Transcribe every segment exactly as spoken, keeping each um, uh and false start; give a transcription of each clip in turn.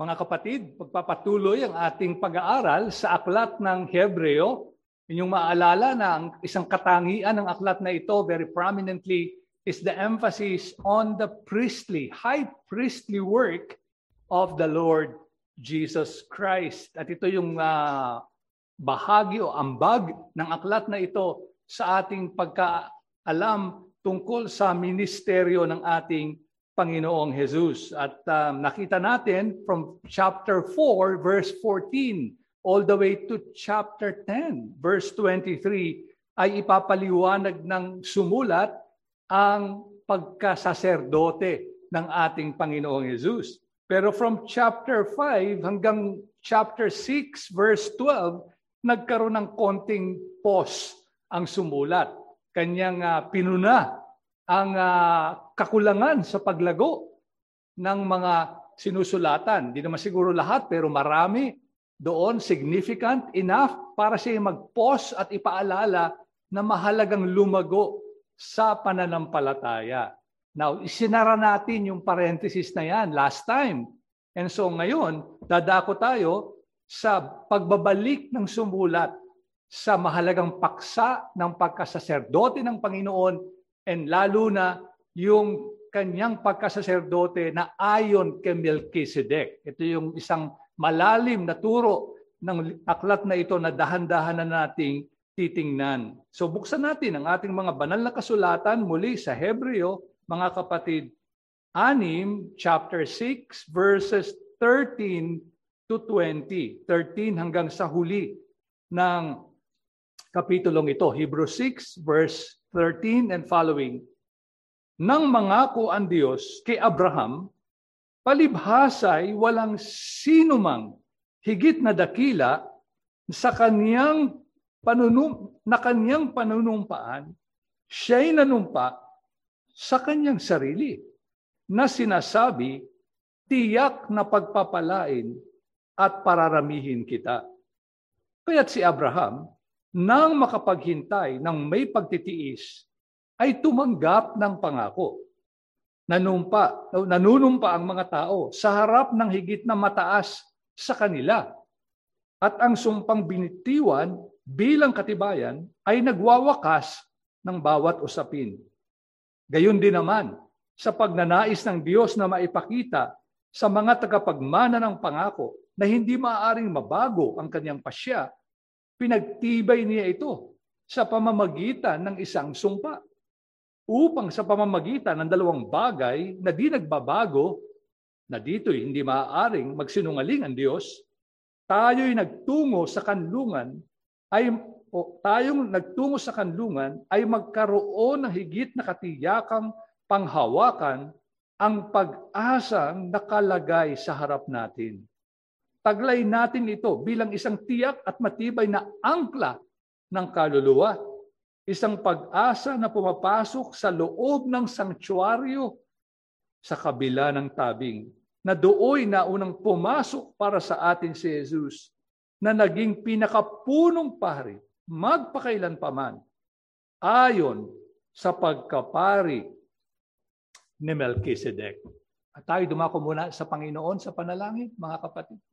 Mga kapatid, pagpapatuloy ang ating pag-aaral sa aklat ng Hebreo. Inyong maalala na ang isang katangian ng aklat na ito very prominently is the emphasis on the priestly, high priestly work of the Lord Jesus Christ. At ito yung uh, bahagi o ambag ng aklat na ito sa ating pagkaalam tungkol sa ministeryo ng ating Panginoong Jesus. At um, nakita natin from chapter four, verse fourteen, all the way to chapter ten, verse twenty-three, ay ipapaliwanag ng sumulat ang pagkasaserdote ng ating Panginoong Jesus. Pero from chapter five hanggang chapter six, verse twelve, nagkaroon ng konting pause ang sumulat. Kanyang uh, pinuna ang uh, kakulangan sa paglago ng mga sinusulatan. Hindi naman siguro lahat, pero marami doon significant enough para siya mag-pause at ipaalala na mahalagang lumago sa pananampalataya. Now, isinara natin yung parenthesis na yan last time. And so ngayon, dadako tayo sa pagbabalik ng sumulat sa mahalagang paksa ng pagkasaserdote ng Panginoon, and lalo na yung kanyang pagkasaserdote na ayon kay Melchizedek. Ito yung isang malalim na turo ng aklat na ito na dahan-dahan na nating titingnan. So buksan natin ang ating mga banal na kasulatan muli sa Hebreo, mga kapatid, anim, chapter six, verses thirteen to twenty. thirteen hanggang sa huli ng kapitulong ito. Hebrews six, verse thirteen and following. Nang mangako ang Diyos kay Abraham, palibhasay walang sinumang higit na dakila sa kaniyang panunum na kaniyang panunumpaan, siya'y nanumpa sa kaniyang sarili, na sinasabi, tiyak na pagpapalain at pararamihin kita. Kaya't si Abraham, nang makapaghintay ng may pagtitiis, ay tumanggap ng pangako. Nanumpa, nanunumpa ang mga tao sa harap ng higit na mataas sa kanila. At ang sumpang binitiwan bilang katibayan ay nagwawakas ng bawat usapin. Gayon din naman, sa pagnanais ng Diyos na maipakita sa mga tagapagmana ng pangako na hindi maaaring mabago ang kanyang pasya, pinagtibay niya ito sa pamamagitan ng isang sumpa. Upang sa pamamagitan ng dalawang bagay na di nagbabago, na dito'y hindi maaaring magsinungaling ang Diyos, tayo'y nagtungo sa kanlungan ay o tayong nagtungo sa kanlungan ay magkaroon ng higit na katiyakang panghawakan ang pag-asang nakalagay sa harap natin. Taglay natin ito bilang isang tiyak at matibay na angkla ng kaluluwa. Isang pag-asa na pumapasok sa loob ng sanktuaryo sa kabila ng tabing, na dooy na unang pumasok para sa atin si Jesus, na naging pinakapunong pari, magpakailan pa man, ayon sa pagkapari ni Melchizedek. At tayo dumako muna sa Panginoon sa panalangin, mga kapatid.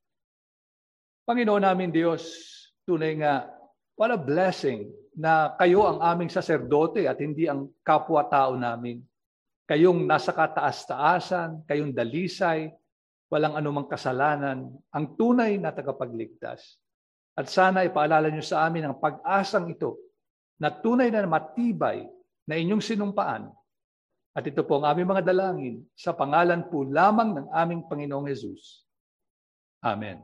Panginoon namin Diyos, tunay nga, what a blessing na kayo ang aming saserdote at hindi ang kapwa-tao namin. Kayong nasa kataas-taasan, kayong dalisay, walang anumang kasalanan, ang tunay na tagapagligtas. At sana ipaalala niyo sa amin ang pag-asang ito na tunay na matibay na inyong sinumpaan. At ito po ang aming mga dalangin sa pangalan po lamang ng aming Panginoong Jesus. Amen.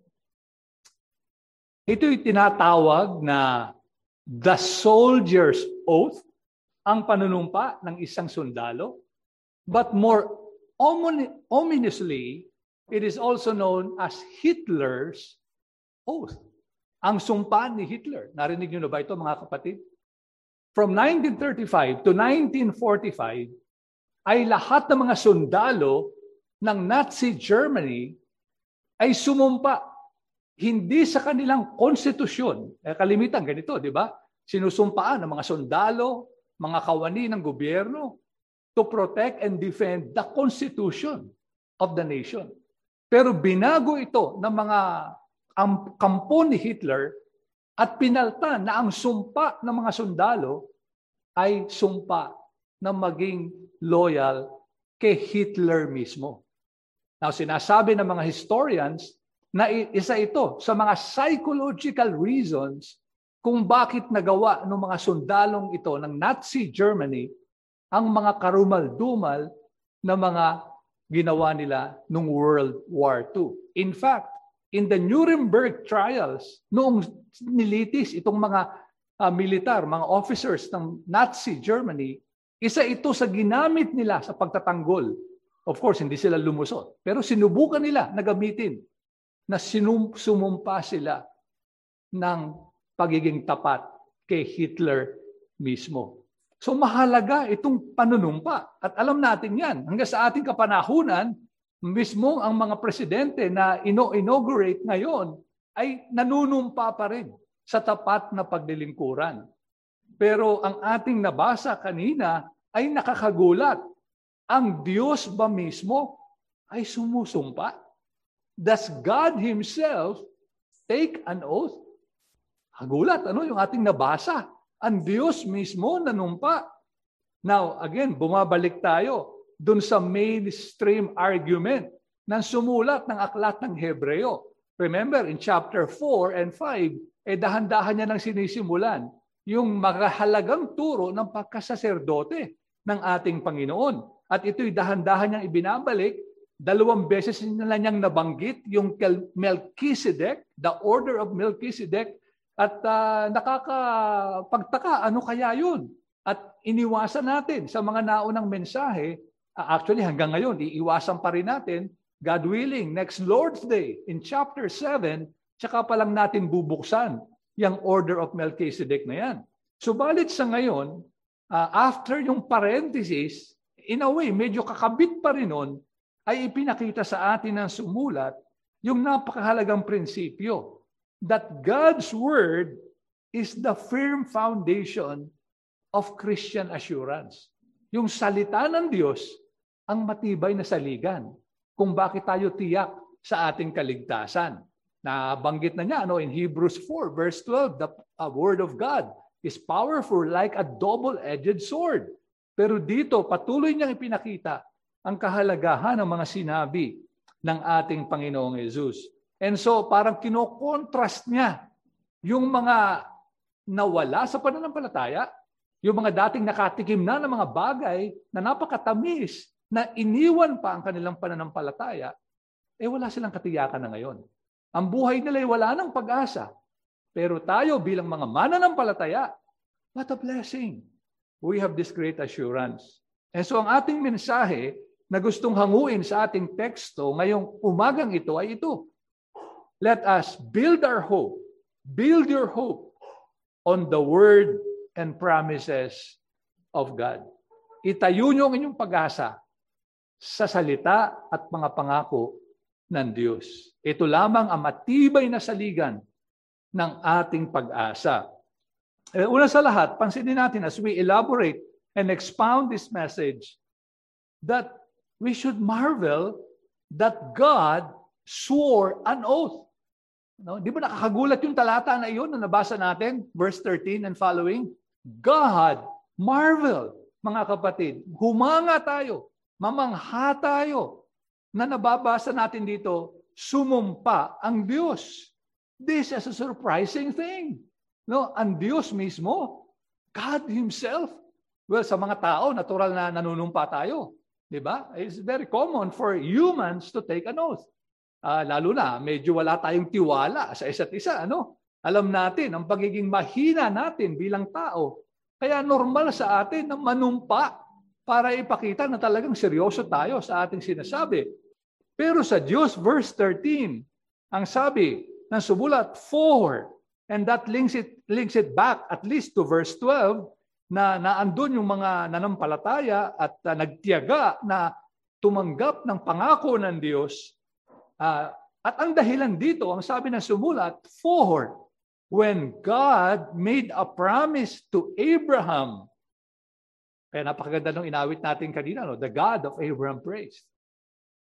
Ito'y tinatawag na the soldier's oath, ang panunumpa ng isang sundalo. But more ominously, it is also known as Hitler's oath. Ang sumpa ni Hitler. Narinig niyo na ba ito, mga kapatid? From nineteen thirty-five to nineteen forty-five, ay lahat ng mga sundalo ng Nazi Germany ay sumumpa. Hindi sa kanilang konstitusyon. Eh, kalimitan ganito, di ba? Sinusumpaan ng mga sundalo, mga kawani ng gobyerno to protect and defend the constitution of the nation. Pero binago ito ng mga ang kampo ni Hitler at pinalta na ang sumpa ng mga sundalo ay sumpa na maging loyal kay Hitler mismo. Now, sinasabi ng mga historians na isa ito sa mga psychological reasons kung bakit nagawa ng mga sundalong ito ng Nazi Germany ang mga karumal-dumal na mga ginawa nila noong World War Two. In fact, in the Nuremberg trials, noong nilitis itong mga uh, militar, mga officers ng Nazi Germany, isa ito sa ginamit nila sa pagtatanggol. Of course, hindi sila lumusot. Pero sinubukan nila na gamitin na sinum- sumumpa sila ng pagiging tapat kay Hitler mismo. So mahalaga itong panunumpa. At alam natin yan. Hanggang sa ating kapanahunan, mismo ang mga presidente na ino-inaugurate ngayon ay nanunumpa pa rin sa tapat na paglilingkuran. Pero ang ating nabasa kanina ay nakakagulat. Ang Diyos ba mismo ay sumusumpa? Does God Himself take an oath? Hagulat, ano yung ating nabasa? Ang Diyos mismo nanumpa. Now, again, bumabalik tayo dun sa mainstream argument ng sumulat ng aklat ng Hebreo. Remember, in chapter four and five, eh dahan-dahan niya nang sinisimulan yung makahalagang turo ng pagkasaserdote ng ating Panginoon. At ito'y dahan-dahan niyang ibinabalik. Dalawang beses nila niyang nabanggit yung Melchizedek, the order of Melchizedek, at uh, nakakapagtaka, ano kaya yun? At iniwasan natin sa mga naunang mensahe, uh, actually hanggang ngayon, iiwasan pa rin natin, God willing, next Lord's Day, in chapter seven, tsaka pa lang natin bubuksan yung order of Melchizedek na yan. Subalit sa ngayon, uh, after yung parenthesis, in a way, medyo kakabit pa rin nun, ay ipinakita sa atin ng sumulat yung napakahalagang prinsipyo that God's Word is the firm foundation of Christian assurance. Yung salita ng Diyos ang matibay na saligan kung bakit tayo tiyak sa ating kaligtasan. Nabanggit na niya ano, in Hebrews four, verse twelve, the uh, Word of God is powerful like a double-edged sword. Pero dito, patuloy niyang ipinakita ang kahalagahan ng mga sinabi ng ating Panginoong Hesus. And so, parang kinokontrast niya yung mga nawala sa pananampalataya, yung mga dating nakatikim na ng mga bagay na napakatamis, na iniwan pa ang kanilang pananampalataya, eh wala silang katiyakan na ngayon. Ang buhay nila ay wala ng pag-asa. Pero tayo bilang mga mananampalataya, what a blessing! We have this great assurance. And so ang ating mensahe na gustong hanguin sa ating teksto ngayong umagang ito ay ito. Let us build our hope, build your hope on the word and promises of God. Itayo niyo ang inyong pag-asa sa salita at mga pangako ng Diyos. Ito lamang ang matibay na saligan ng ating pag-asa. Eh, una sa lahat, pansinin natin as we elaborate and expound this message that we should marvel that God swore an oath. No? Di ba nakakagulat yung talata na iyon na nabasa natin, verse thirteen and following? God, marvel, mga kapatid. Humanga tayo, mamangha tayo na nababasa natin dito, sumumpa ang Diyos. This is a surprising thing. No, ang Diyos mismo, God Himself. Well, sa mga tao, natural na nanunumpa tayo. Di ba? It's very common for humans to take an oath. Uh, lalo na, medyo wala tayong tiwala sa isa't isa. Ano? Alam natin, ang pagiging mahina natin bilang tao, kaya normal sa atin na manumpa para ipakita na talagang seryoso tayo sa ating sinasabi. Pero sa Diyos, verse thirteen, ang sabi ng sumulat, for, and that links it, links it back at least to verse twelve, na naandun yung mga nanampalataya at uh, nagtiyaga na tumanggap ng pangako ng Diyos. Uh, at ang dahilan dito, ang sabi ng sumulat, for when God made a promise to Abraham. Kaya napakaganda nung inawit natin kanina, no? The God of Abraham praised.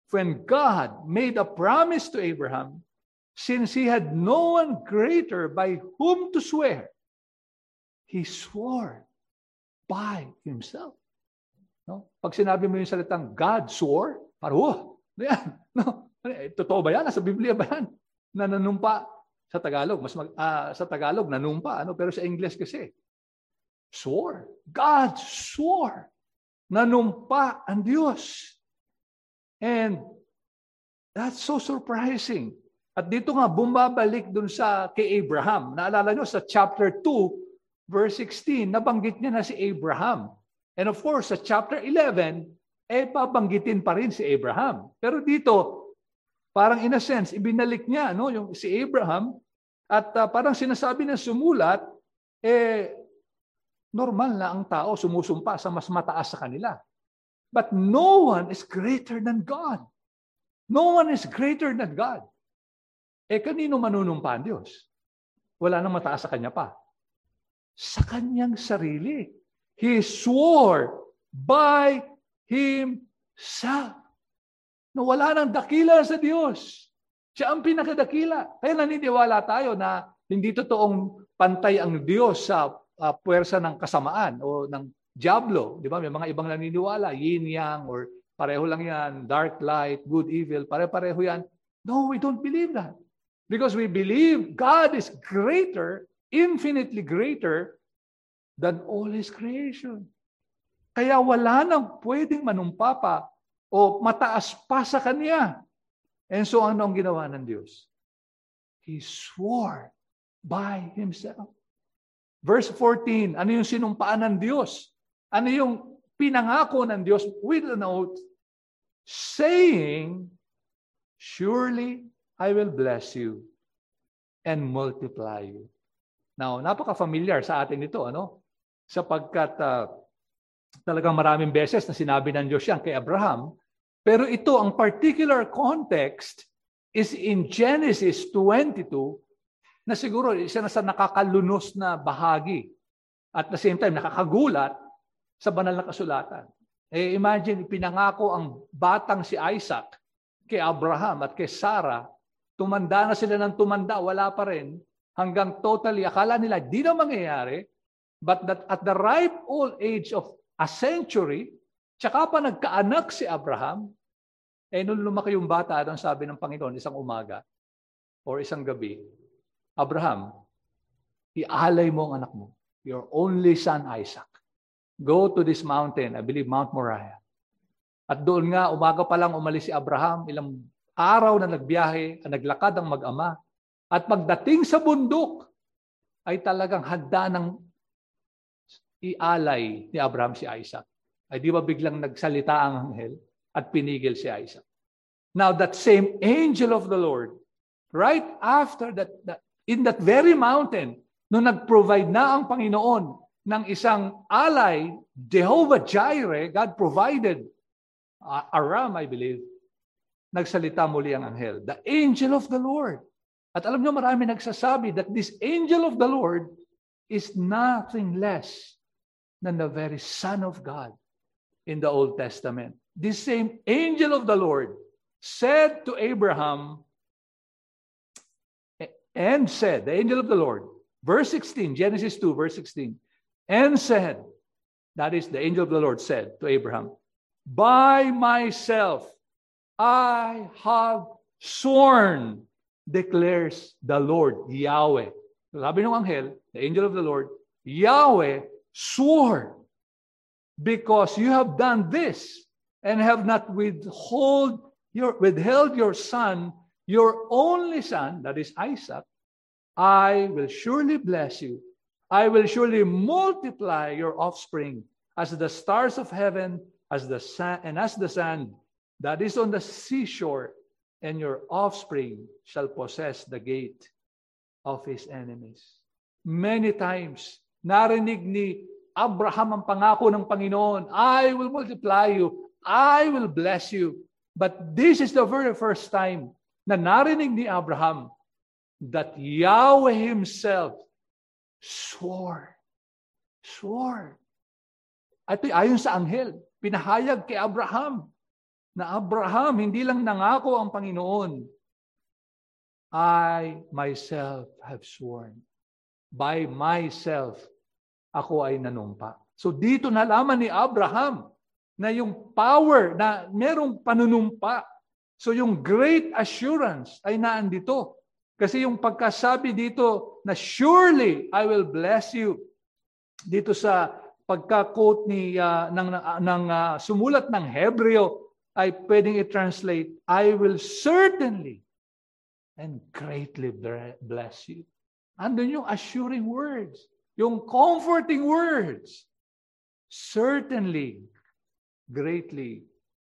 when God made a promise to Abraham, since he had no one greater by whom to swear, he swore by himself. No? Pag sinabi mo yung salitang God swore, parang, oh, ano yan? No? Totoo ba yan? Nasa Biblia ba yan? Na nanumpa sa Tagalog. Mas mag, uh, sa Tagalog, nanumpa. Ano? Pero sa English kasi, swore. God swore. Nanumpa ang Diyos. And that's so surprising. At dito nga, bumabalik dun sa kay Abraham. Naalala nyo sa chapter two, verse sixteen, nabanggit niya na si Abraham. And of course, sa chapter eleven, eh, babanggitin pa rin si Abraham. Pero dito, parang in a sense, ibinalik niya no, yung si Abraham at uh, parang sinasabi ng sumulat, eh, normal na ang tao sumusumpa sa mas mataas sa kanila. But no one is greater than God. No one is greater than God. Eh, kanino manunumpa ang Diyos? Wala nang mataas sa kanya pa. Sa kanyang sarili. He swore by himself. Na wala nang dakila sa Diyos. Siya ang pinakadakila. Kaya naniniwala tayo na hindi totoong pantay ang Diyos sa uh, puwersa ng kasamaan o ng diablo. Di ba? May mga ibang naniniwala, yin-yang, or pareho lang yan, dark light, good, evil, pare-pareho yan. No, we don't believe that. Because we believe God is greater, infinitely greater than all His creation. Kaya wala nang pwedeng manumpa pa o mataas pa sa Kanya. And so ano ang ginawa ng Diyos? He swore by Himself. Verse fourteen, ano yung sinumpaan ng Diyos? Ano yung pinangako ng Diyos with an oath? Saying, surely I will bless you and multiply you. Now, napaka-familiar sa atin ito, ano? Sapagkat uh, talagang maraming beses na sinabi ng Diyos yan kay Abraham. Pero ito, ang particular context is in Genesis twenty-two, na siguro isa na sa nakakalunos na bahagi. At the same time, nakakagulat sa banal na kasulatan. Eh, imagine, pinangako ang batang si Isaac kay Abraham at kay Sarah. Tumanda na sila ng tumanda, wala pa rin. Hanggang totally, akala nila, di na mangyayari. But that at the ripe old age of a century, tsaka pa nagkaanak si Abraham, eh nung lumaki yung bata, ang sabi ng Panginoon, isang umaga or isang gabi, Abraham, ialay mo ang anak mo, your only son Isaac. Go to this mountain, I believe Mount Moriah. At doon nga, umaga pa lang umalis si Abraham, ilang araw na nagbiyahe, naglakad ang mag-ama. At pagdating sa bundok, ay talagang handa ng ialay ni Abraham si Isaac. Ay di ba biglang nagsalita ang anghel at pinigil si Isaac. Now that same angel of the Lord, right after that, that in that very mountain, nung nag-provide na ang Panginoon ng isang alay, Jehovah Jireh, God provided uh, Aram, I believe, nagsalita muli ang anghel, the angel of the Lord. At alam nyo, marami nagsasabi that this angel of the Lord is nothing less than the very Son of God in the Old Testament. This same angel of the Lord said to Abraham, and said, the angel of the Lord, verse sixteen, Genesis two, verse sixteen, and said, that is the angel of the Lord said to Abraham, by myself I have sworn, declares the Lord, Yahweh. Sabi ng anghel, the angel of the Lord, Yahweh swore, because you have done this and have not withhold your, withheld your son, your only son, that is Isaac, I will surely bless you. I will surely multiply your offspring as the stars of heaven, as the sand, and as the sand that is on the seashore, and your offspring shall possess the gate of his enemies. Many times, narinig ni Abraham ang pangako ng Panginoon, I will multiply you, I will bless you. But this is the very first time na narinig ni Abraham that Yahweh Himself swore. Swore. At ayon sa anghel, pinahayag kay Abraham na Abraham, hindi lang nangako ang Panginoon, I myself have sworn. By myself, ako ay nanumpa. So dito nalaman ni Abraham na yung power, na merong panunumpa. So yung great assurance ay naandito. Kasi yung pagkasabi dito na surely I will bless you. Dito sa pagka-quote ni uh, ng ng uh, sumulat ng Hebreo ay pwedeng i-translate, I will certainly and greatly bless you. Andun yung assuring words, yung comforting words. Certainly, greatly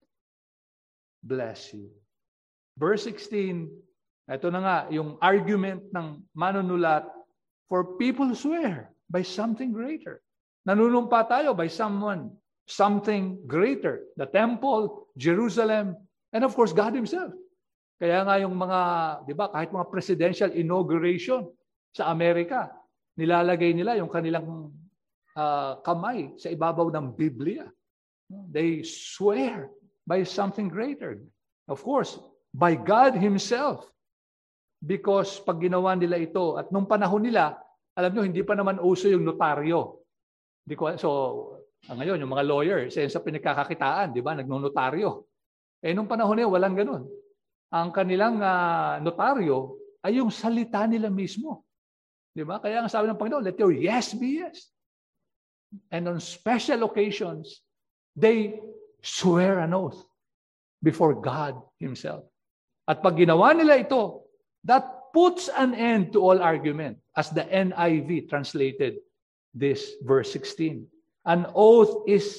bless you. Verse sixteen, ito na nga, yung argument ng manunulat, for people swear by something greater. Nanunumpa tayo by someone, something greater. The temple, Jerusalem, and of course, God Himself. Kaya nga yung mga, di ba, kahit mga presidential inauguration sa Amerika, nilalagay nila yung kanilang uh, kamay sa ibabaw ng Biblia. They swear by something greater. Of course, by God Himself. Because pag ginawa nila ito, at nung panahon nila, alam nyo, hindi pa naman uso yung notaryo. Di ko, so, ngayon, yung mga lawyer, isa sa pinagkakakitaan, di ba, nagnonotaryo. Eh, nung panahon nila, walang ganun. Ang kanilang uh, notaryo ay yung salita nila mismo. Di ba? Kaya ang sabi ng Panginoon, let your yes be yes. And on special occasions, they swear an oath before God Himself. At pag ginawa nila ito, that puts an end to all argument, as the N I V translated this verse sixteen. An oath is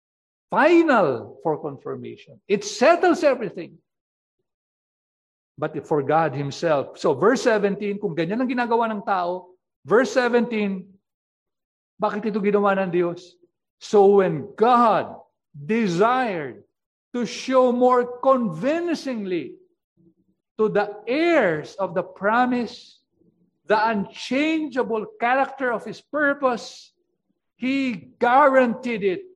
final for confirmation. It settles everything. But for God Himself. So verse seventeen, kung ganyan ang ginagawa ng tao, verse seventeen, bakit ito ginawa ng Diyos? So when God desired to show more convincingly to the heirs of the promise the unchangeable character of His purpose, He guaranteed it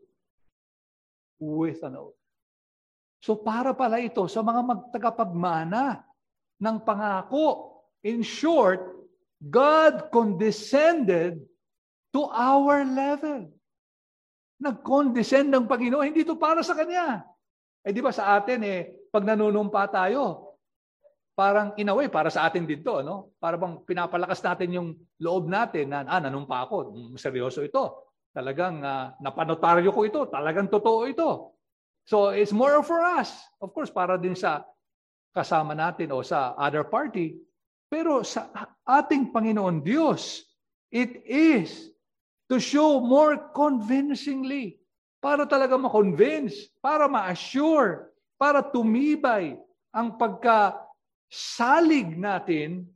with an oath. So para pala ito sa mga magtagapagmana ng pangako. In short, God condescended to our level. Nag-condescend ng Panginoon, hindi ito para sa Kanya. Eh di ba sa atin eh, pag nanunumpa tayo, parang in a way, para sa atin dito, no? Para bang pinapalakas natin yung loob natin na, ah, nanumpa ako, seryoso ito. Talagang uh, napanotaryo ko ito, talagang totoo ito. So it's more for us. Of course, para din sa kasama natin o sa other party. Pero sa ating Panginoon Diyos, it is to show more convincingly. Para talaga ma-convince, para ma-assure, para tumibay ang pagkasalig natin.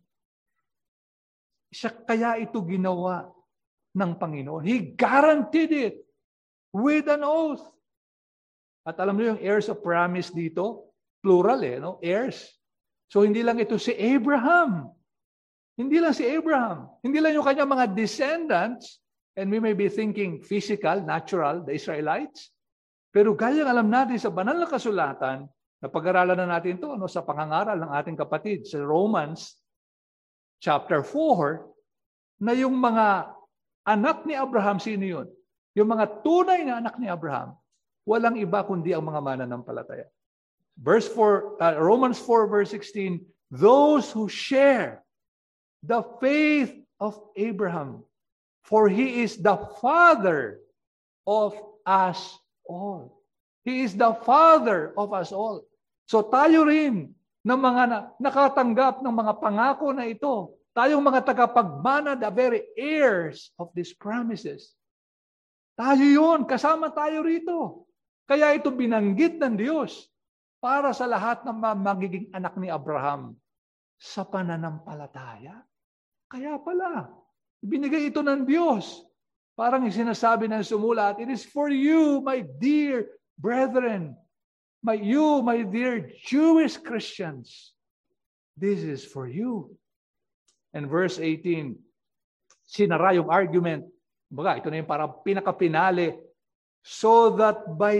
Siya kaya ito ginawa ng Panginoon. He guaranteed it with an oath. At alam niyo yung heirs of promise dito, plural eh, no? Heirs. So hindi lang ito si Abraham. Hindi lang si Abraham. Hindi lang yung kanyang mga descendants, and we may be thinking physical, natural, the Israelites. Pero gayang alam natin sa banal na kasulatan, na pag-aralan na natin ito no, sa pangangaral ng ating kapatid sa Romans chapter four, na yung mga anak ni Abraham, sino yun? Yung mga tunay na anak ni Abraham, walang iba kundi ang mga mananampalataya. Verse four, uh, Romans four verse sixteen, those who share the faith of Abraham, for he is the father of us all. He is the father of us all. So tayo rin ng mga na, nakatanggap ng mga pangako na ito, tayong mga tagapagmana, the very heirs of these promises. Tayo yun, kasama tayo rito. Kaya ito binanggit ng Diyos para sa lahat ng magiging anak ni Abraham sa pananampalataya. Kaya pala, binigay ito ng Diyos. Parang sinasabi ng sumulat, it is for you, my dear brethren, my you, my dear Jewish Christians. This is for you. And verse eighteen, sinara yung argument. Baga, ito na yung parang pinakapinali. So that by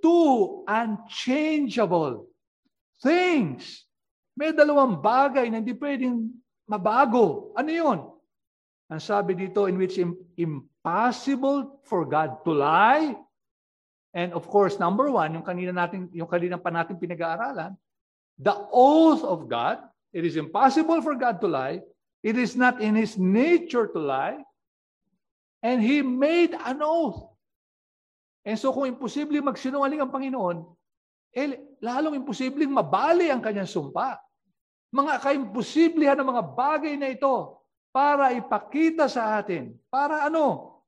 two unchangeable things. May dalawang bagay na hindi pwedeng mabago. Ano yun? Ang sabi dito, in which impossible for God to lie. And of course, number one, yung kanina natin, yung kanina pa natin pinag-aaralan, the oath of God. It is impossible for God to lie. It is not in His nature to lie. And He made an oath. And so kung imposible magsinungaling ang Panginoon, eh, lalong imposibleng mabali ang kanyang sumpa. Mga kaimposiblihan ng mga bagay na ito para ipakita sa atin. Para ano?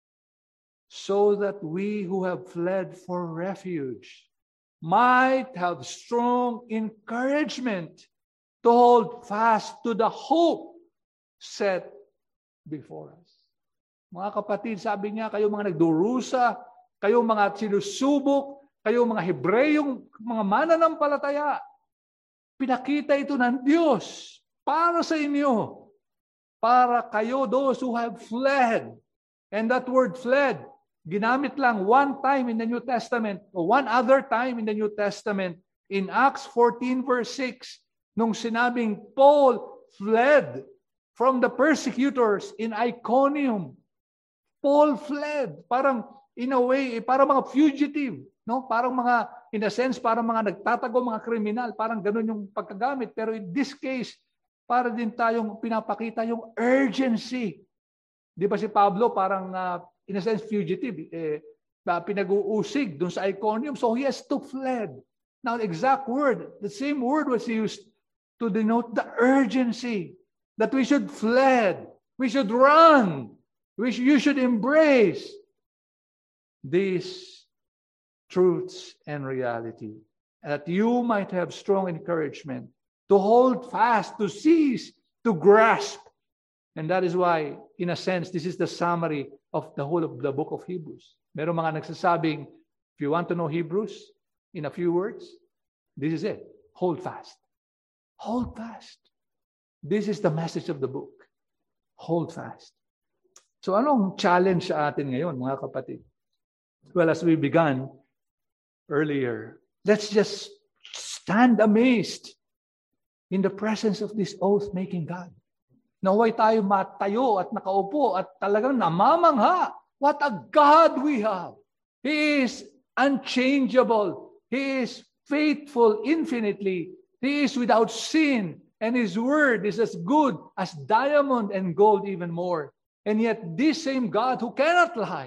So that we who have fled for refuge might have strong encouragement to hold fast to the hope set before us. Mga kapatid, sabi niya, kayo mga nagdurusa, kayo mga sinusubok, kayo mga Hebreyong mga mananampalataya, pinakita ito ng Diyos para sa inyo. Para kayo, those who have fled. And that word fled, ginamit lang one time in the New Testament, or one other time in the New Testament, in Acts fourteen verse six, nung sinabing Paul fled from the persecutors in Iconium. Paul fled. Parang, in a way, parang mga fugitive. No? Parang mga, in a sense, parang mga nagtatago, mga kriminal. Parang ganun yung pagkagamit. Pero in this case, para din tayong pinapakita yung urgency. Di ba si Pablo parang, uh, in a sense, fugitive. Eh, pinag-uusig dun sa Iconium. So he has to fled. Now, the exact word, the same word was used to denote the urgency. That we should fled. We should run. We sh- you should embrace these truths and reality, that you might have strong encouragement to hold fast, to seize, to grasp. And that is why, in a sense, this is the summary of the whole of the book of Hebrews. Meron mga nagsasabing, if you want to know Hebrews, in a few words, this is it. Hold fast. Hold fast. This is the message of the book. Hold fast. So anong challenge sa atin ngayon, mga kapatid? Well, as we began earlier, let's just stand amazed in the presence of this oath-making God. Naway tayo matayo at nakaupo at talagang namamangha. What a God we have. He is unchangeable. He is faithful infinitely. He is without sin. And His word is as good as diamond and gold even more. And yet this same God who cannot lie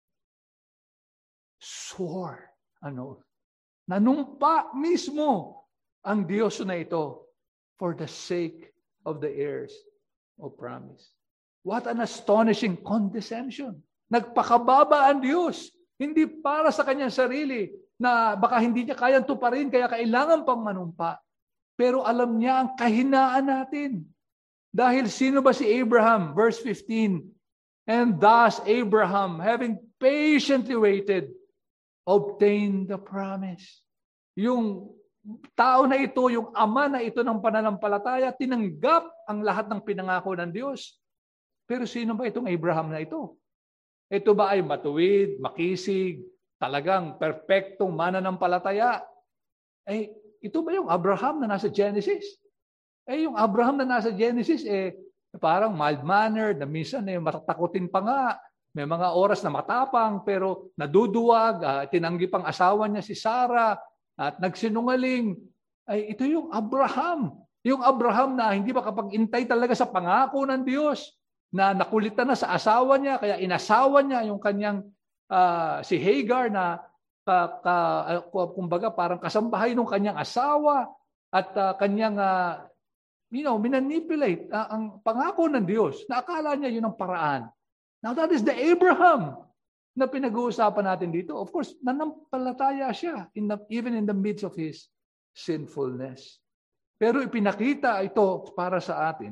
swore an oath. Nanumpa mismo ang Diyos na ito for the sake of the heirs of promise. What an astonishing condescension. Nagpakababa ang Diyos. Hindi para sa kanyang sarili na baka hindi niya kayang tuparin kaya kailangan pang manumpa. Pero alam niya ang kahinaan natin. Dahil sino ba si Abraham? Verse fifteen. And thus Abraham, having patiently waited, obtained the promise. Yung tao na ito, yung ama na ito ng pananampalataya, tinanggap ang lahat ng pinangako ng Diyos. Pero sino ba itong Abraham na ito? Ito ba ay matuwid, makisig, talagang perpektong mananampalataya? Eh, ito ba yung Abraham na nasa Genesis? Eh, yung Abraham na nasa Genesis, eh, parang mild-mannered, na minsan eh, matatakutin pa nga. May mga oras na matapang, pero naduduwag, uh, tinanggi pang asawa niya si Sarah, at nagsinungaling. Ay, ito yung Abraham. Yung Abraham na hindi makapag-intay talaga sa pangako ng Diyos, na nakulitan na sa asawa niya, kaya inasawa niya yung kanyang uh, si Hagar na ka, ka, uh, kumbaga parang kasambahay ng kanyang asawa at uh, kanyang uh, you know, minanipulate uh, ang pangako ng Diyos na akala niya yun ang paraan. Now that is the Abraham na pinag-uusapan natin dito. Of course, nanampalataya siya in the, even in the midst of his sinfulness. Pero ipinakita ito para sa atin,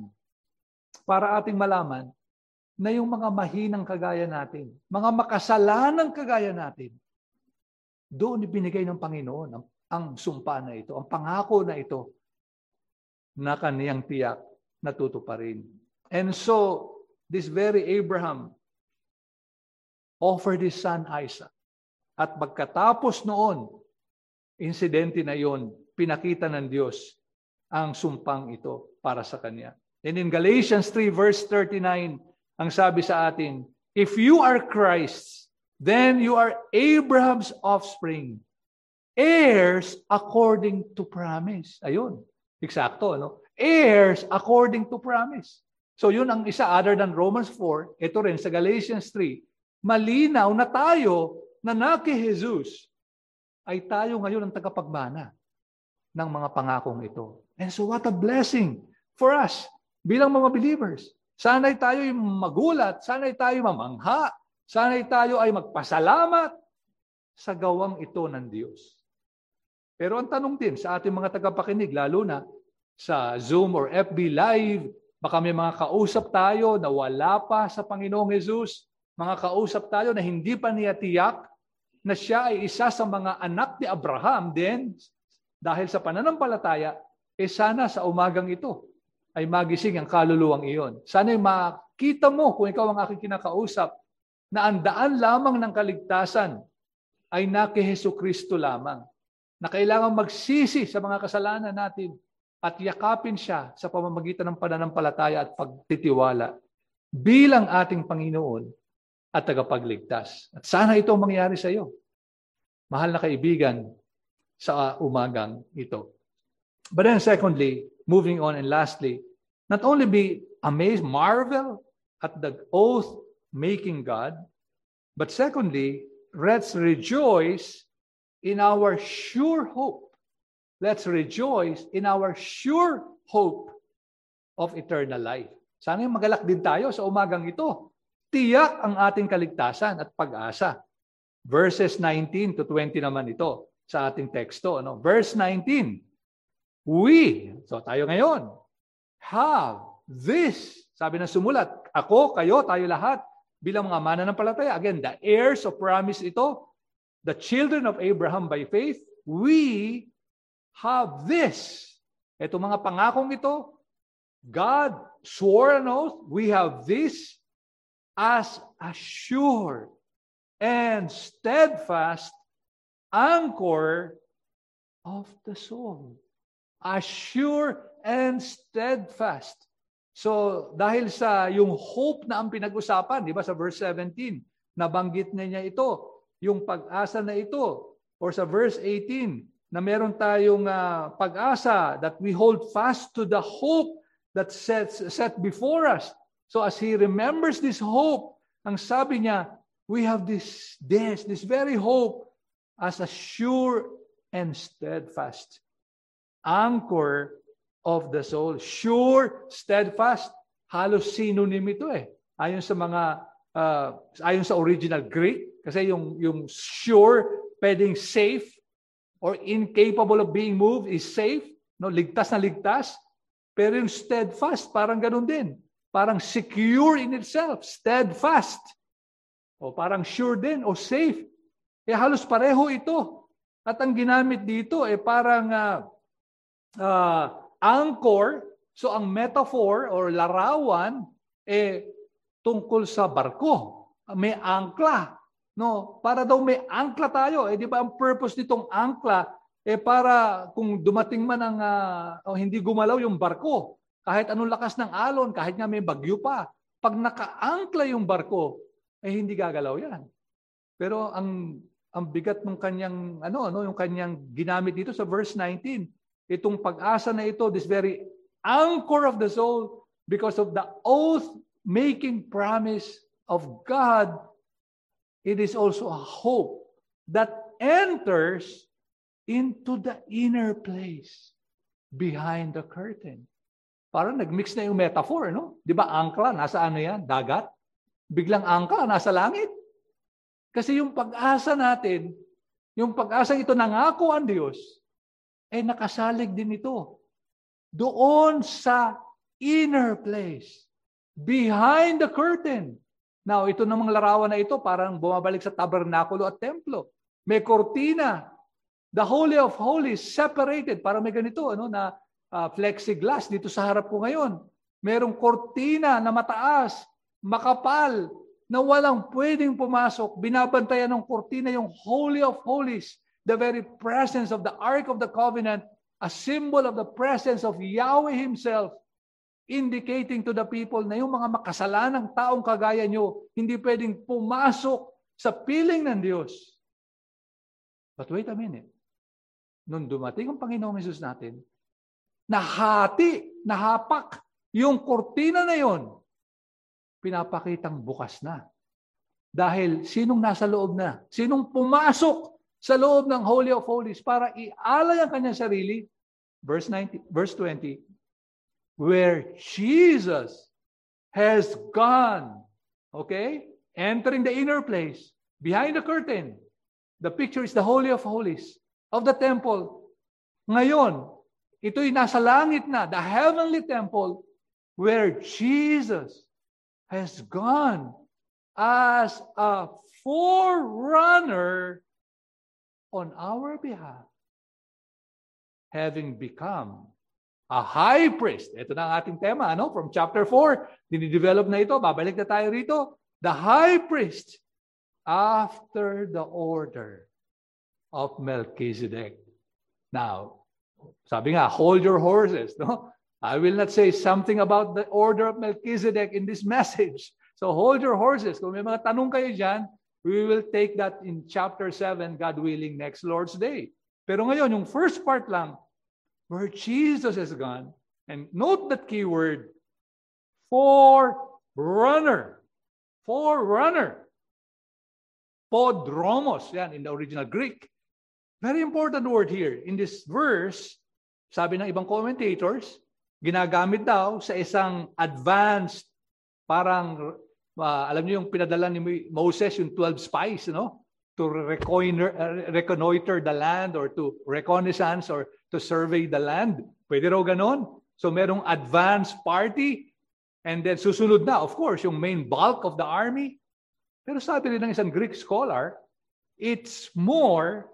para ating malaman na yung mga mahinang kagaya natin, mga makasalanang kagaya natin, doon ibinigay ng Panginoon ang, ang sumpa na ito, ang pangako na ito na kaniyang tiyak na tutuparin. And so, this very Abraham offered his son Isaac At pagkatapos noon, insidente na yon, pinakita ng Diyos ang sumpang ito para sa Kanya. And in Galatians three verse thirty-nine, ang sabi sa atin, if you are Christ's, then you are Abraham's offspring, heirs according to promise. Ayun, eksakto, no? Heirs according to promise. So yun ang isa, other than Romans four, ito rin sa Galatians three, malinaw na tayo na na kay Jesus ay tayo ngayon ang tagapagmana ng mga pangakong ito. And so what a blessing for us bilang mga believers. Sana'y tayo ay magulat, sana'y tayo mamangha, sana'y tayo ay magpasalamat sa gawang ito ng Diyos. Pero ang tanong din sa ating mga tagapakinig, lalo na sa Zoom or F B Live, baka may mga kausap tayo na wala pa sa Panginoong Jesus, mga kausap tayo na hindi pa niya tiyak na siya ay isa sa mga anak ni Abraham din, dahil sa pananampalataya, eh sana sa umagang ito ay magising ang kaluluwang iyon. Sana ay makita mo, kung ikaw ang aking kinakausap, na ang daan lamang ng kaligtasan ay na kay Jesucristo lamang, na kailangan magsisi sa mga kasalanan natin at yakapin siya sa pamamagitan ng pananampalataya at pagtitiwala bilang ating Panginoon at tagapagligtas. At sana ito mangyari sa iyo, mahal na kaibigan, sa umagang ito. But then secondly, moving on and lastly, not only be amazed, marvel at the oath-making God, but secondly, let's rejoice in our sure hope. Let's rejoice in our sure hope of eternal life. Sana yung magalak din tayo sa umagang ito. Tiyak ang ating kaligtasan at pag-asa. Verses nineteen to twenty naman ito sa ating teksto. Ano? Verse nineteen, we, so tayo ngayon, have this, sabi na sumulat, ako, kayo, tayo lahat, bilang mga mananampalataya. Again, the heirs of promise ito, the children of Abraham by faith, we have this. Ito mga pangakong ito, God swore an oath, we have this as a sure and steadfast anchor of the soul. A sure and steadfast. So, dahil sa yung hope na ang pinag-usapan, di ba sa verse seventeen, nabanggit na niya ito, yung pag-asa na ito. Or sa verse eighteen, na meron tayong uh, pag-asa that we hold fast to the hope that sets, set before us. So as he remembers this hope, ang sabi niya, we have this, this, this very hope as a sure and steadfast anchor of the soul. Sure, steadfast, halos synonym ito eh. Ayon sa mga, uh, ayon sa original Greek, kasi yung, yung sure, pwedeng safe, or incapable of being moved is safe, no, ligtas na ligtas. Pero yung steadfast, parang ganun din. Parang secure in itself, steadfast. O parang sure din, o safe. Eh halos pareho ito. At ang ginamit dito, eh parang uh, uh, anchor. So ang metaphor or larawan, eh tungkol sa barko. May angkla. No, para daw may angkla tayo. Eh di ba ang purpose nitong angkla eh para kung dumating man ang uh, oh, hindi gumalaw yung barko, kahit anong lakas ng alon, kahit nga may bagyo pa, pag nakaangkla yung barko, eh hindi gagalaw 'yan. Pero ang ang bigat ng kanyang ano ano yung kanyang ginamit dito sa verse nineteen, itong pag-asa na ito, this very anchor of the soul, because of the oath-making promise of God. It is also a hope that enters into the inner place behind the curtain. Parang nagmix na yung metaphor, no? Di ba angkla, nasa ano yan? Dagat? Biglang angkla, nasa langit. Kasi yung pag-asa natin, yung pag-asa ito nangako ang Diyos, eh nakasalig din ito. Doon sa inner place, behind the curtain. Now, ito namang larawan na ito, parang bumabalik sa tabernakulo at templo. May kortina. The Holy of Holies, separated. Parang may ganito, ano, na uh, plexiglass dito sa harap ko ngayon. Merong kortina na mataas, makapal, na walang pwedeng pumasok. Binabantayan ng kurtina yung Holy of Holies, the very presence of the Ark of the Covenant, a symbol of the presence of Yahweh Himself, indicating to the people na yung mga makasalanang taong kagaya nyo, hindi pwedeng pumasok sa piling ng Diyos. But wait a minute. Nung dumating ang Panginoong Hesus natin, nahati, nahapak yung kurtina na yon, pinapakitang bukas na. Dahil sinong nasa loob na? Sinong pumasok sa loob ng Holy of Holies para ialay ang kanyang sarili? Verse nineteen, verse twenty, where Jesus has gone, okay? Entering the inner place, behind the curtain. The picture is the Holy of Holies of the temple. Ngayon, ito'y nasa langit na, the heavenly temple, where Jesus has gone as a forerunner on our behalf, having become a high priest. Ito na ang ating tema, ano? From chapter four, dinidevelop na ito, babalik na tayo rito. The high priest, after the order of Melchizedek. Now, sabi nga, hold your horses, no? I will not say something about the order of Melchizedek in this message. So hold your horses. Kung may mga tanong kayo dyan, we will take that in chapter seven, God willing, next Lord's Day. Pero ngayon, yung first part lang, where Jesus has gone, and note that keyword, forerunner. Forerunner. Podromos, yan, in the original Greek. Very important word here. In this verse, sabi ng ibang commentators, ginagamit daw sa isang advanced, parang, uh, alam niyo yung pinadala ni Moses, yung twelve spies, no? To reconnoiter, uh, reconnoiter the land, or to reconnaissance, or to survey the land. Pwede raw ganon. So merong advanced party, and then susunod na, of course, yung main bulk of the army. Pero sabi rin ng isang Greek scholar, it's more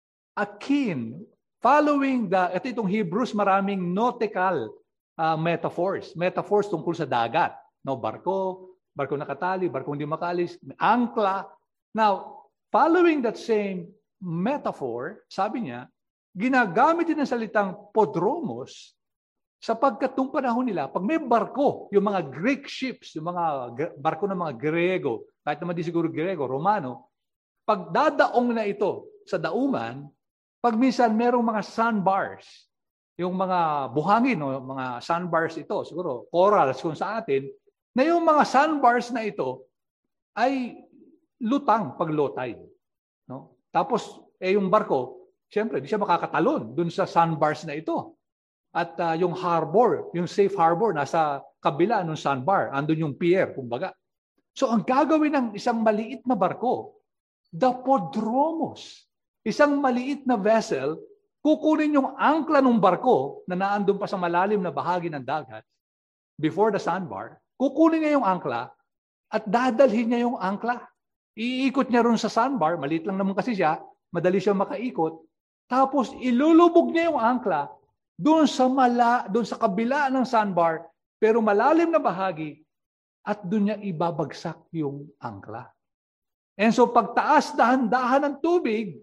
akin, following the, ito itong Hebrews, maraming nautical uh, metaphors. Metaphors tungkol sa dagat. No, barko, barko nakatali, barko hindi makalis, angkla. Now, following that same metaphor, sabi niya, ginagamit din ang salitang podromos sapagkat nung panahon nila, pag may barko, yung mga Greek ships, yung mga barko ng mga Grego, kahit naman di siguro Grego, Romano, pag dadaong na ito sa daungan, pag minsan merong mga sandbars, yung mga buhangin, no, mga sandbars ito, siguro corals kung sa atin, na yung mga sandbars na ito ay lutang pag low tide. No? Tapos, eh yung barko, siyempre, di siya makakatalon dun sa sandbars na ito. At uh, yung harbor, yung safe harbor, nasa kabila ng sandbar. Andun yung pier, kumbaga. So, ang gagawin ng isang maliit na barko, the podromos, isang maliit na vessel, kukunin yung angkla ng barko na naandun pa sa malalim na bahagi ng dagat, before the sandbar, kukunin niya yung angkla at dadalhin niya yung angkla. Iikot niya ron sa sandbar, maliit lang naman kasi siya, madali siya makaikot, tapos ilulubog niya yung angkla doon sa mala, doon sa kabila ng sandbar, pero malalim na bahagi, at doon niya ibabagsak yung angkla. And so pagtaas dahan-dahan ng tubig,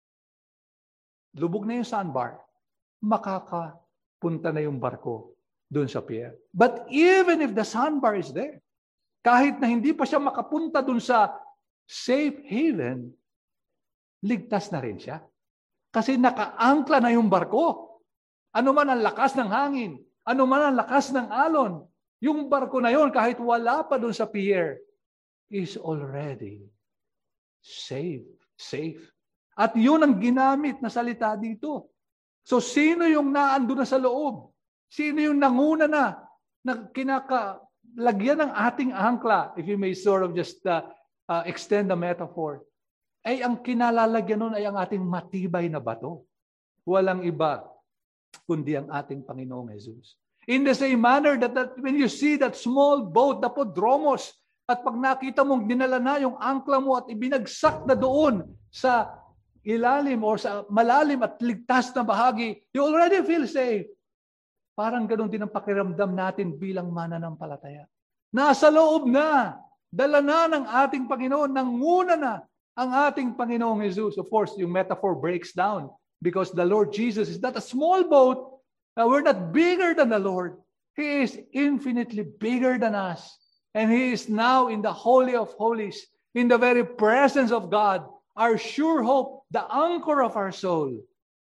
lubog na yung sandbar, makakapunta na yung barko doon sa pier. But even if the sandbar is there, kahit na hindi pa siya makapunta doon sa safe haven, ligtas na rin siya. Kasi nakaangkla na yung barko. Ano man ang lakas ng hangin, ano man ang lakas ng alon, yung barko na yon kahit wala pa doon sa pier, is already safe. Safe. At yun ang ginamit na salita dito. So sino yung naando na sa loob? Sino yung nanguna na, na kinakalagyan ng ating angkla, if you may sort of just uh, uh, extend the metaphor, ay ang kinalalagyan nun ay ang ating matibay na bato. Walang iba kundi ang ating Panginoong Jesus. In the same manner that, that when you see that small boat, the podromos, at pag nakita mong dinala na yung angkla mo at ibinagsak na doon sa ilalim o sa malalim at ligtas na bahagi, you already feel safe. Parang ganun din ang pakiramdam natin bilang mananampalataya. Nasa loob na. Dala na ng ating Panginoon, nanguna na ang ating Panginoong Jesus. Of course, yung metaphor breaks down because the Lord Jesus is not a small boat. Uh, we're not bigger than the Lord. He is infinitely bigger than us. And He is now in the Holy of Holies, in the very presence of God, our sure hope, the anchor of our soul.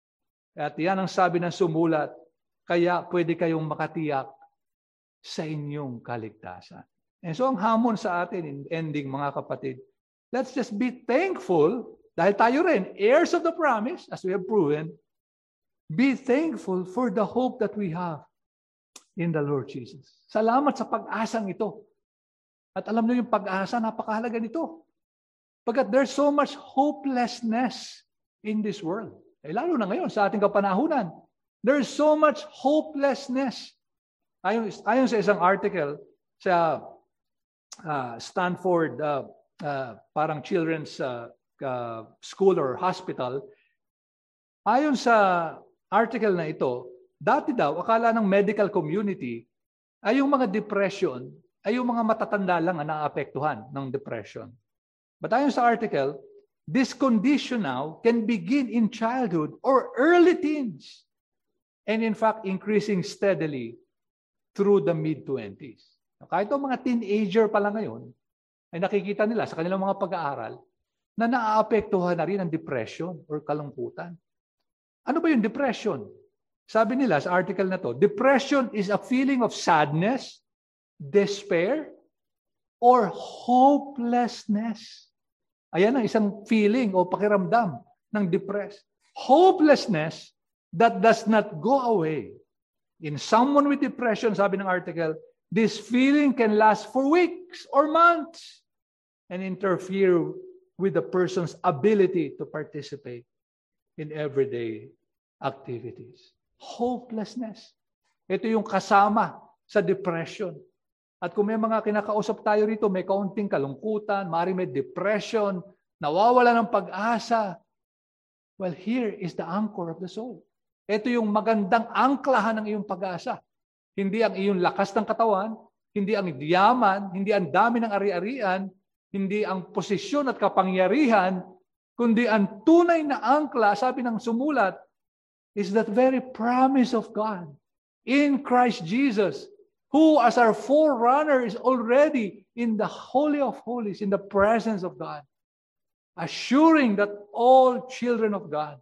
At yan ang sabi ng sumulat, kaya pwede kayong makatiyak sa inyong kaligtasan. And so ang hamon sa atin in ending, mga kapatid, let's just be thankful dahil tayo rin, heirs of the promise, as we have proven, be thankful for the hope that we have in the Lord Jesus. Salamat sa pag-asang ito. At alam niyo yung pag-asa, napakahalaga nito. Pagkat there's so much hopelessness in this world. Eh, lalo na ngayon sa ating kapanahunan. There's so much hopelessness. Ayon, ayon sa isang article sa uh, Stanford, uh, uh, parang children's uh, uh, school or hospital, ayon sa article na ito, dati daw, akala ng medical community ay yung mga depression, ay yung mga matatanda lang ang naapektuhan ng depression. But ayon sa article, this condition now can begin in childhood or early teens, and in fact, increasing steadily through the mid-twenties. Kahit ang mga teenager pa lang ngayon, ay nakikita nila sa kanilang mga pag-aaral na naaapektuhan na rin ng depression or kalungkutan. Ano ba yung depression? Sabi nila sa article na to, depression is a feeling of sadness, despair, or hopelessness. Ayan ang isang feeling o pakiramdam ng depressed. Hopelessness that does not go away. In someone with depression, sabi ng article, this feeling can last for weeks or months and interfere with the person's ability to participate in everyday activities. Hopelessness. Ito yung kasama sa depression. At kung may mga kinakausap tayo rito, may kaunting kalungkutan, maaaring may depression, nawawala ng pag-asa, well, here is the anchor of the soul. Ito yung magandang angklahan ng iyong pag-asa. Hindi ang iyong lakas ng katawan, hindi ang yaman, hindi ang dami ng ari-arian, hindi ang posisyon at kapangyarihan, kundi ang tunay na angkla, sabi ng sumulat, is that very promise of God in Christ Jesus, who as our forerunner is already in the Holy of Holies, in the presence of God, assuring that all children of God,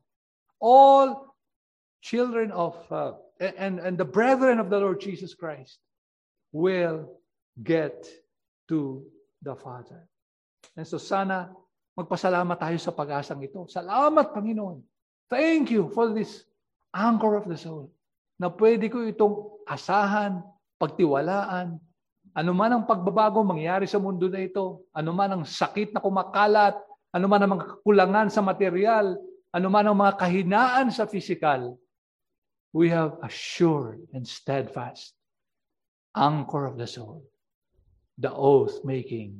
all children of, uh, and, and the brethren of the Lord Jesus Christ will get to the Father. And so sana magpasalamat tayo sa pag-asang ito. Salamat, Panginoon. Thank you for this anchor of the soul, na pwede ko itong asahan, pagtiwalaan, anuman ang pagbabago mangyari sa mundo na ito, anuman ang sakit na kumakalat, anuman ang mga kakulangan sa material, anuman ang mga kahinaan sa physical, we have a sure and steadfast anchor of the soul, the oath-making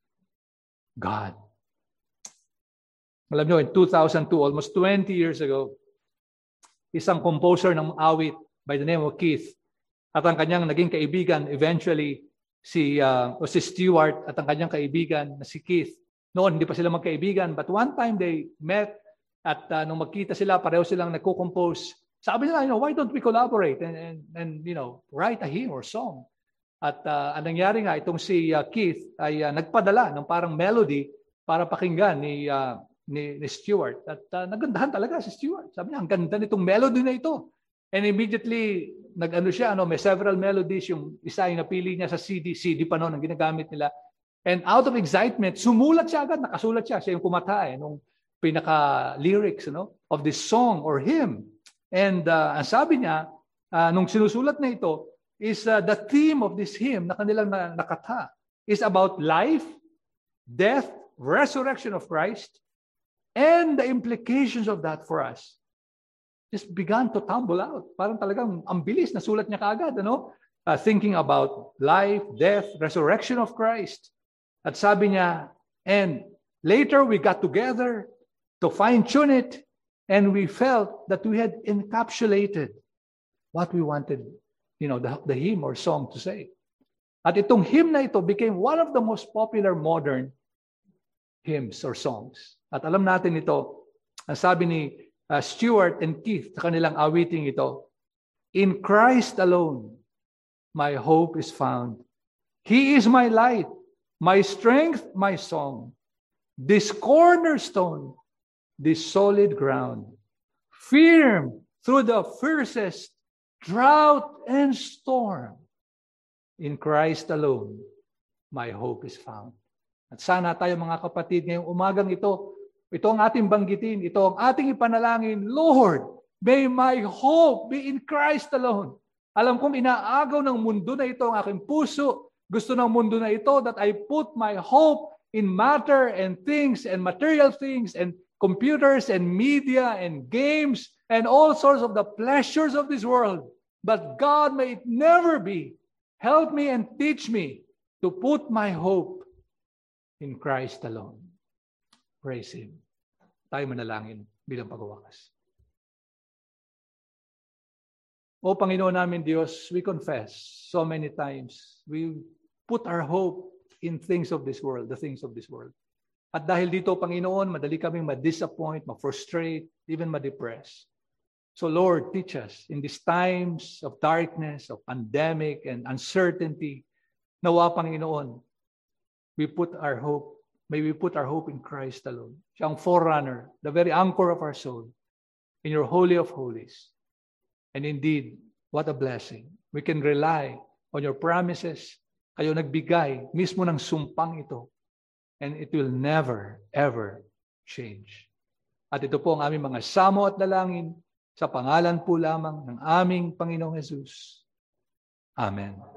God. Alam nyo, in two thousand two, almost twenty years ago, isang composer ng awit by the name of Keith at ang kanyang naging kaibigan eventually si uh, o si Stewart at ang kanyang kaibigan na si Keith. Noon hindi pa sila magkaibigan, but one time they met at uh, nung magkita sila pareho silang nagko-compose. Sabi nila, you know, why don't we collaborate and and, and you know, write a hymn or song? At uh, ang nangyari nga itong si uh, Keith ay uh, nagpadala ng parang melody para pakinggan ni uh, Ni, ni Stewart. At uh, nagandahan talaga si Stewart. Sabi niya, ang ganda nitong melody na ito. And immediately, nag-ano siya, ano, may several melodies. Yung isa yung napili niya sa C D. C D pa noon ang ginagamit nila. And out of excitement, sumulat siya agad. Nakasulat siya. Siya yung kumata eh, nung pinaka-lyrics ano, of this song or hymn. And uh, ang sabi niya, uh, nung sinusulat na ito, is uh, the theme of this hymn na kanilang na, nakata is about life, death, resurrection of Christ, and the implications of that for us just began to tumble out. Parang talagang ang bilis, nasulat niya kaagad, ano? Uh, thinking about life, death, resurrection of Christ. At sabi niya, and later we got together to fine-tune it, and we felt that we had encapsulated what we wanted, you know, the, the hymn or song to say. At itong hymn na ito became one of the most popular modern hymns or songs. At alam natin ito, ang sabi ni uh, Stuart and Keith sa kanilang awiting ito, "In Christ alone, my hope is found. He is my light, my strength, my song. This cornerstone, this solid ground, firm through the fiercest drought and storm. In Christ alone, my hope is found." At sana tayo mga kapatid, ngayong umagang ito, ito ang ating banggitin, ito ang ating ipanalangin, "Lord, may my hope be in Christ alone." Alam kong inaagaw ng mundo na ito ang aking puso. Gusto ng mundo na ito that I put my hope in matter and things and material things and computers and media and games and all sorts of the pleasures of this world. But God, may it never be. Help me and teach me to put my hope in Christ alone. Praise Him. Tayo manalangin bilang pagwawakas. O Panginoon namin Diyos, we confess so many times, we put our hope in things of this world, the things of this world. At dahil dito, Panginoon, madali kaming ma-disappoint, ma-frustrate, even ma-depress. So Lord, teach us in these times of darkness, of pandemic and uncertainty, nawa Panginoon, we put our hope, may we put our hope in Christ alone. Siya ang forerunner, the very anchor of our soul, in your Holy of Holies. And indeed, what a blessing. We can rely on your promises. Kayo nagbigay mismo ng sumpang ito. And it will never, ever change. At ito po ang aming mga samo at dalangin sa pangalan po lamang ng aming Panginoong Jesus. Amen.